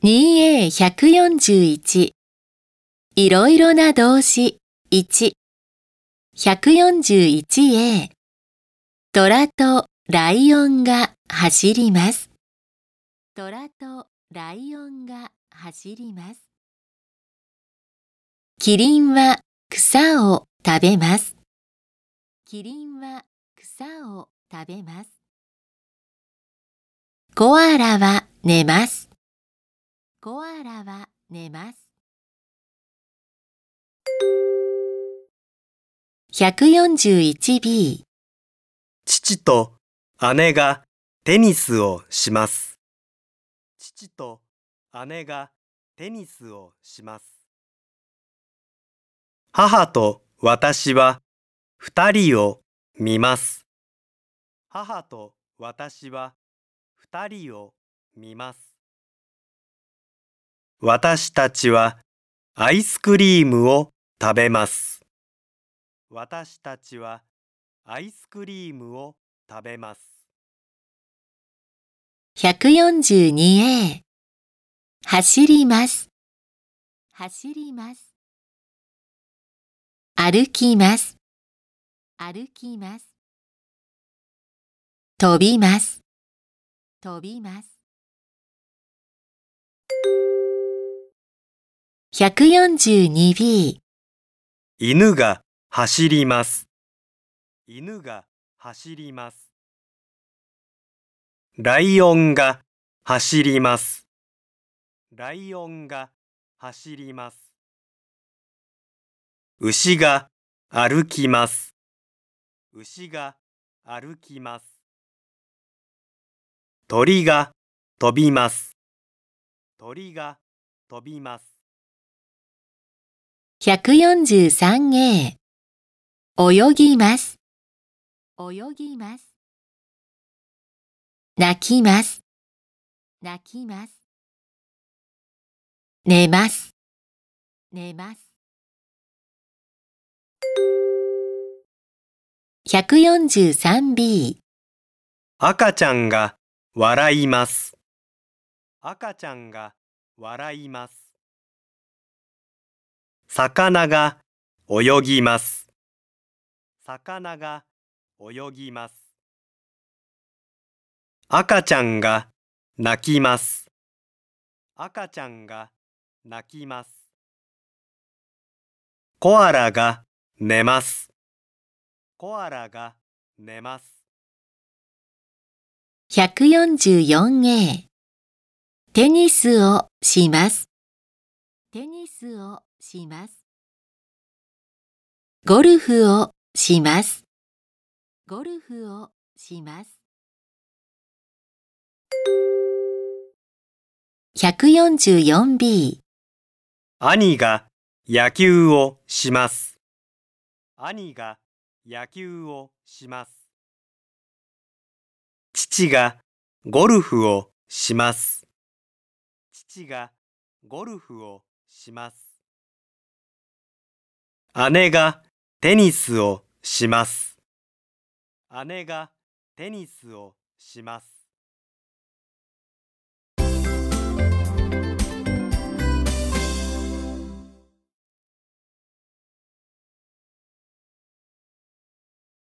2A141 いろいろな動詞 141A 虎とライオンが走ります。虎とライオンが走ります。キリンは草を食べます。キリンは草を食べます。コアラは寝ます。コアラは寝ます。141B 父と姉がテニスをします。父と姉がテニスをします。母と私は二人を見ます。母と私は二人を見ます。私たちはアイスクリームを食べます。私たちはアイスクリームを食べます。 142A 走ります。走ります。歩きます。歩きます。飛びます。飛びます。142B 犬が走ります。犬が走ります。ライオンが走ります。ライオンが走ります。牛が歩きます。牛が歩きます。鳥が飛びます。鳥が飛びます。 143A 泳ぎます。泳ぎます。泣きます。泣きます。寝ます。寝ます。143B 赤ちゃんが笑います。赤ちゃんが笑います。魚が泳ぎます。魚が泳ぎます。赤ちゃんが泣きます。赤ちゃんが泣きます。コアラが寝ます。コアラが寝ます。 144A テニスをします。テニスをします。ゴルフをします。ゴルフをします。144B 兄が野球をします。兄が野球をします。父がゴルフをします。父がゴルフをします。姉がテニスをします。姉がテニスをします。